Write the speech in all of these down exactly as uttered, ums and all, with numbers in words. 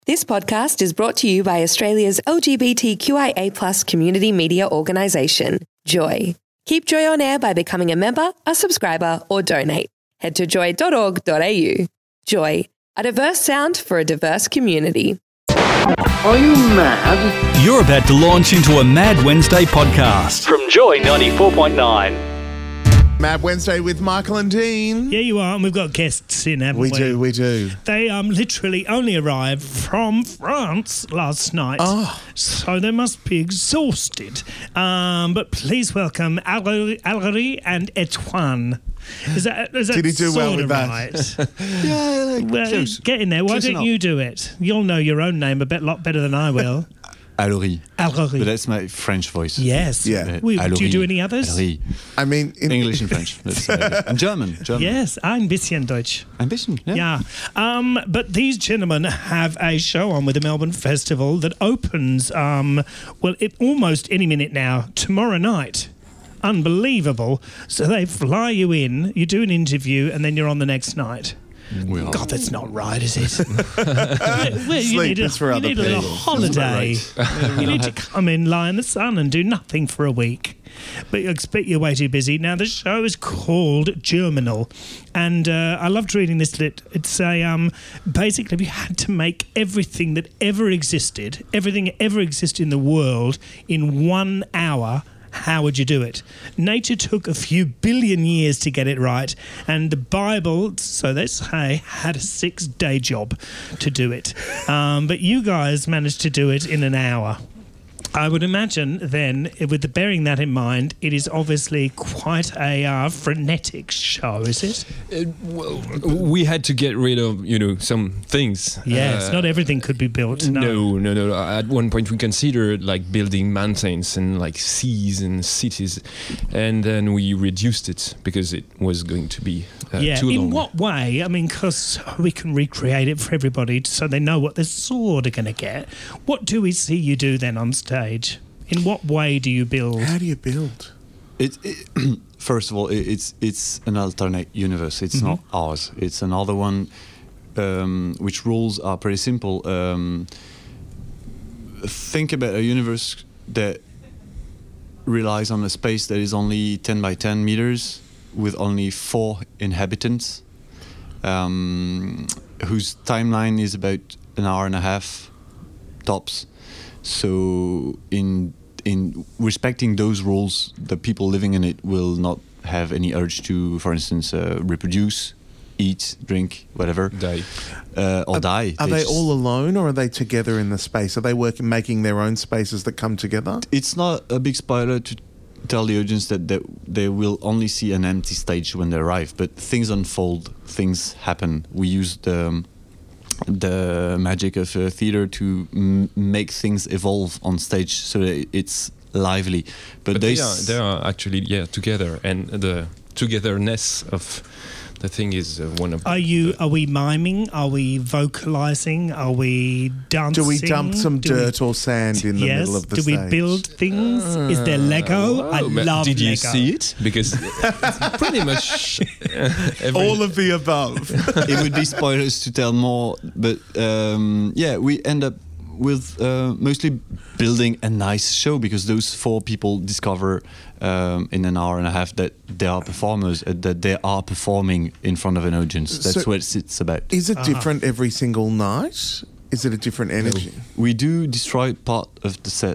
This podcast is brought to you by Australia's L G B T Q I A plus community media organisation, Joy. Keep Joy on air by becoming a member, a subscriber, or donate. Head to joy dot org dot a u. Joy, a diverse sound for a diverse community. Are you mad? You're about to launch into a Mad Wednesday podcast from Joy ninety-four point nine. Mad Wednesday with Michael and Dean. Yeah, you are, and we've got guests in, haven't we? We do, we do. They um literally only arrived from France last night, Oh. so they must be exhausted. Um, but please welcome Algeri and Etoine. Is that, is that Did he do well sorta with that? Right? Yeah, like, Well, close. get in there. Why Close don't enough. you do it? You'll know your own name a bit, lot better than I will. Algeri. But Algeri. that's my French voice. Yes. Yeah. We, do you Algeri. do any others? Algeri. I mean, in, English and French. Let's say that. And German. German. Yes, ein bisschen Deutsch. Ambition. Yeah. Yeah. Um, but these gentlemen have a show on with the Melbourne Festival that opens, um, well, it, almost any minute now, tomorrow night. Unbelievable. So they fly you in, you do an interview, and then you're on the next night. We are. God, that's not right, is it? Well, you Sleep need a, is for you other need a little people. holiday. You need to come in, lie in the sun, and do nothing for a week. But you expect you're way too busy. Now, the show is called Germinal, and uh, I loved reading this. Lit. It's a um, basically, if you had to make everything that ever existed, everything that ever existed in the world, in one hour, how would you do it? Nature took a few billion years to get it right, and the Bible, so they say, had a six-day job to do it. Um, but you guys managed to do it in an hour. I would imagine then, with the bearing that in mind, it is obviously quite a uh, frenetic show, is it? Uh, well, we had to get rid of, you know, some things. Yes, Uh, not everything could be built. No. No, no, no. At one point, we considered like building mountains and like seas and cities, and then we reduced it because it was going to be uh, Yeah, too in long. what way? I mean, because we can recreate it for everybody so they know what they're sort of going to get. What do we see you do then on stage? In what way do you build? how do you build? It, it, first of all, it, it's it's an alternate universe. It's not ours. It's another one, um, which rules are pretty simple. Um, think about a universe that relies on a space that is only ten by ten meters with only four inhabitants, um, whose timeline is about an hour and a half tops. So in in respecting those rules, the people living in it will not have any urge to, for instance, uh, reproduce, eat, drink, whatever, Die. uh, or Are, die. are they just- all alone, or are they together in the space? Are they working, making their own spaces that come together? It's not a big spoiler to tell the audience that, that they will only see an empty stage when they arrive, but things unfold, things happen. We use the um, the magic of uh, theater to m- make things evolve on stage so that it's lively. But, But they, they are, s- they are actually, yeah, together, and the togetherness of the thing is uh, one of. Are you? Are we miming? Are we vocalizing? Are we dancing? Do we dump some Do we- dirt or sand in the yes. middle of the Do stage? we build things? Is there Lego? I Oh, but love Did you Lego. see it? Because it's pretty much uh, every, All of the above. it would be spoilers to tell more, but um, yeah, we end up with uh, mostly building a nice show because those four people discover um, in an hour and a half that they are performers, uh, that they are performing in front of an audience. That's So- what it's about. Is Uh-huh. it different every single night? Is it a different energy? We do destroy part of the set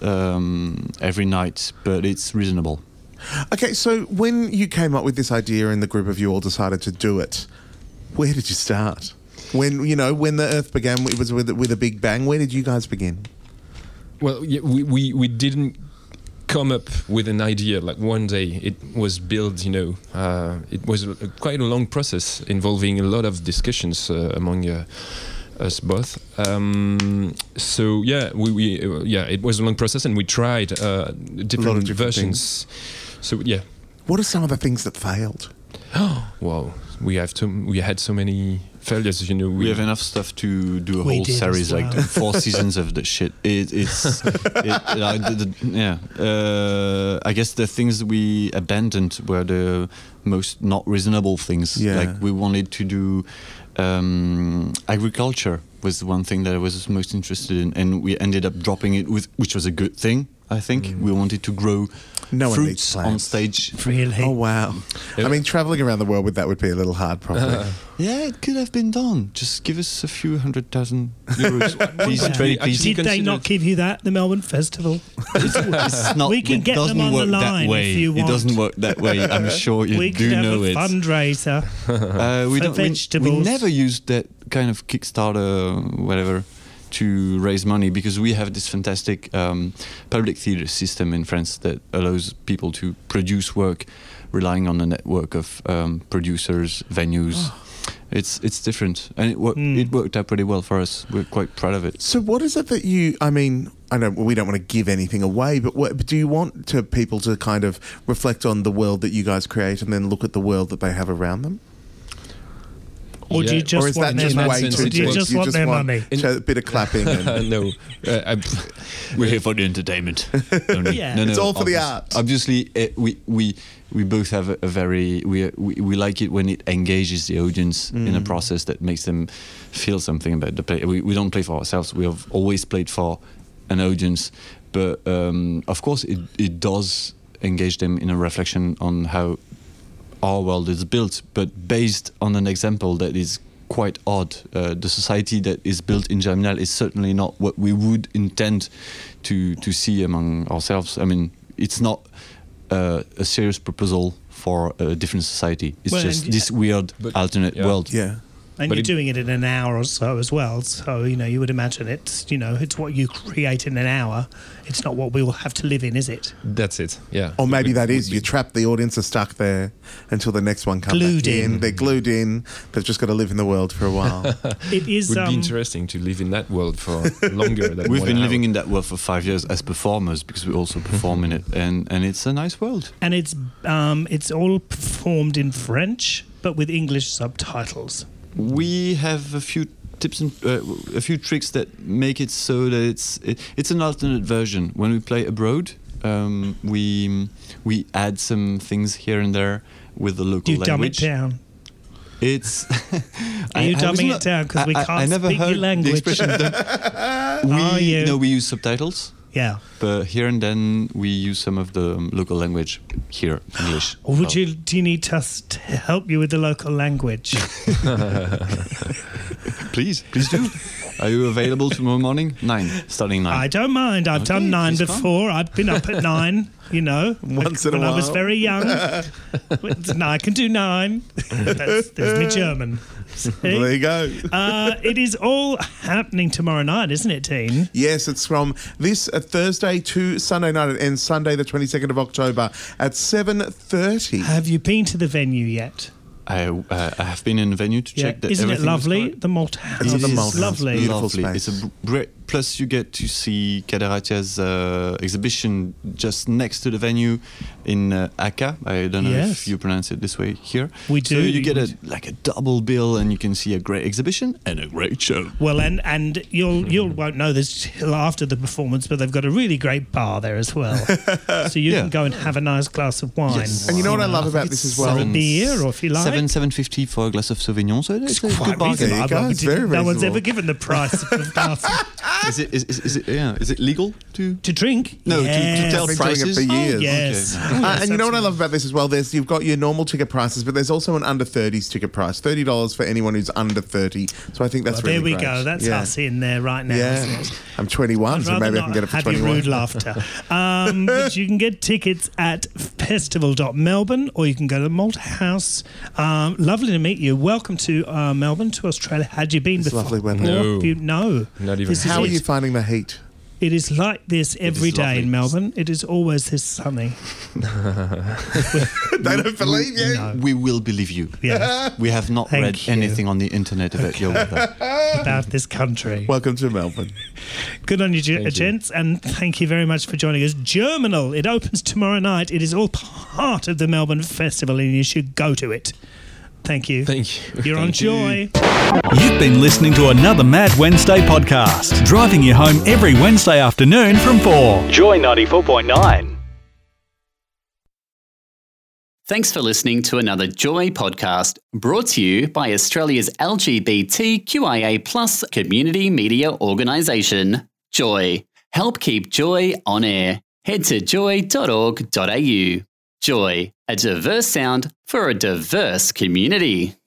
um, every night, but it's reasonable. Okay, so when you came up with this idea and the group of you all decided to do it, where did you start? When you know when the Earth began, it was with with a big bang. Where did you guys begin? Well, yeah, we, we, we didn't come up with an idea like one day. It was built, you know, uh, it was a, quite a long process involving a lot of discussions uh, among uh, us both. Um, so yeah, we, we uh, yeah, it was a long process, and we tried uh, different, different versions. So yeah, What are some of the things that failed? wow, we have to we had so many failures. You know, We have enough stuff to do a We whole did as series, like well. four seasons of the shit. It, it's, it, uh, the, the, yeah. Uh, I guess the things we abandoned were the most not reasonable things. Yeah. Like we wanted to do um, agriculture was the one thing that I was most interested in, and we ended up dropping it with, which was a good thing. I think mm. we wanted to grow no fruits on stage. Really? Oh wow! I mean, traveling around the world with that would be a little hard, probably. Uh, yeah, it could have been done. Just give us a few hundred thousand euros. please, yeah. very please. Did they not give you that? The Melbourne Festival. It's, it's not, we can get them on the line if you want. It doesn't work that way. I'm sure you we do know it. it. We could have a fundraiser uh, we for don't, vegetables. We, we never used that kind of Kickstarter, whatever, to raise money, because we have this fantastic um, public theatre system in France that allows people to produce work relying on a network of um, producers, venues. Oh. It's it's different, and it, wor- mm. it worked out pretty well for us. We're quite proud of it. So what is it that you, I mean, I know we don't want to give anything away, but, what, but do you want to people to kind of reflect on the world that you guys create and then look at the world that they have around them? Or yeah. do you just or is want that just their way money? too Do you just you want just their want money? A bit of clapping. And no, uh, we're here for the entertainment. yeah. no, no, it's all for the art. Obviously, it, we we we both have a, a very we, we we like it when it engages the audience mm. in a process that makes them feel something about the play. We we don't play for ourselves. We have always played for an audience, but um, of course, it it does engage them in a reflection on how our world is built, but based on an example that is quite odd. Uh, the society that is built in Germinal is certainly not what we would intend to to see among ourselves. I mean, it's not uh, a serious proposal for a different society. It's well, just this weird alternate yeah. world. Yeah. And but you're it, doing it in an hour or so as well. So, you know, you would imagine it's, you know, it's what you create in an hour. It's not what we will have to live in, is it? That's it, yeah. Or maybe that is. You trap the audience are stuck there until the next one comes glued back in. in. They're glued in. They've just got to live in the world for a while. It is, would um, be interesting to live in that world for longer than We've one been hour. living in that world for five years as performers, because we also perform in it, and, and it's a nice world. And it's um, it's all performed in French, but with English subtitles. We have a few tips and uh, a few tricks that make it so that it's it, it's an alternate version. When we play abroad, um, we we add some things here and there with the local you language. You dumb it down. It's Are you I, dumbing I it down because we can't I, I never speak heard your language? The expression we, Are you? No, we use subtitles. Yeah. But here and then we use some of the um, local language here, English. Or would you? Do you need us to help you with the local language? Please, please do. Are you available tomorrow morning? Nine, starting nine. I don't mind. I've okay, done nine before. Come. I've been up at nine. You know, once like, in a when while. I was very young. No, I can do nine. That's, there's me German. Well, there you go. uh, it is all happening tomorrow night, isn't it, Dean? Yes, it's from this uh, Thursday to Sunday night. It ends Sunday, the twenty-second of October at seven thirty. Have you been to the venue yet? I, uh, I have been in the venue to yeah. check that Isn't everything it lovely? Was the Malt House. It's it the Malt is lovely. Beautiful lovely. Space. It's a great. Plus, you get to see Caderatia's uh, exhibition just next to the venue in uh, Aka. I don't know yes. if you pronounce it this way here. We do. So you get a like a double bill, and you can see a great exhibition and a great show. Well, and and you'll you'll won't know this till after the performance, but they've got a really great bar there as well. So you yeah. can go and have a nice glass of wine. Yes. And you know what I know, love I about this as well? Or a beer, or if you like. Seven seven fifty for a glass of Sauvignon. So it's, it's a quite good bargain. reasonable. There you go. It's very no one's reasonable. ever given the price of the glass. Is it is, is, is it yeah? Is it legal to to drink? No, yes. to, to tell I've been doing prices. it for years. Oh, yes. Okay. Oh, yes, uh, and you know what I absolutely. love about this as well? There's you've got your normal ticket prices, but there's also an under thirties ticket price, thirty dollars for anyone who's under thirty. So I think that's well, really there we great. go. That's yeah. us in there right now. Yeah, Isn't it? I'm twenty-one, I'd so rather maybe I not can get it for have twenty-one. your rude laughter. Um, but you can get tickets at festival dot melbourne, or you can go to the Malt House. Um, lovely to meet you. Welcome to uh, Melbourne, to Australia. Had you been It's before? lovely weather. No. You, no. Not even. This is How are it. you finding the heat? It is like this every is day lovely. in Melbourne. It is always this sunny. They don't believe you. No. We will believe you. Yes, We have not Thank read you. anything on the internet about your weather. about this country. Welcome to Melbourne. Good on you, ge- Thank you. gents, and thank you very much for joining us. Germinal, it opens tomorrow night. It is all part of the Melbourne Festival, and you should go to it. Thank you. Thank you. You're on Thank you. Joy. You've been listening to another Mad Wednesday podcast, driving you home every Wednesday afternoon from four. Joy ninety-four point nine. Thanks for listening to another Joy podcast brought to you by Australia's L G B T Q I A plus community media organisation, Joy. Help keep Joy on air. Head to joy dot org dot a u. Joy, a diverse sound for a diverse community.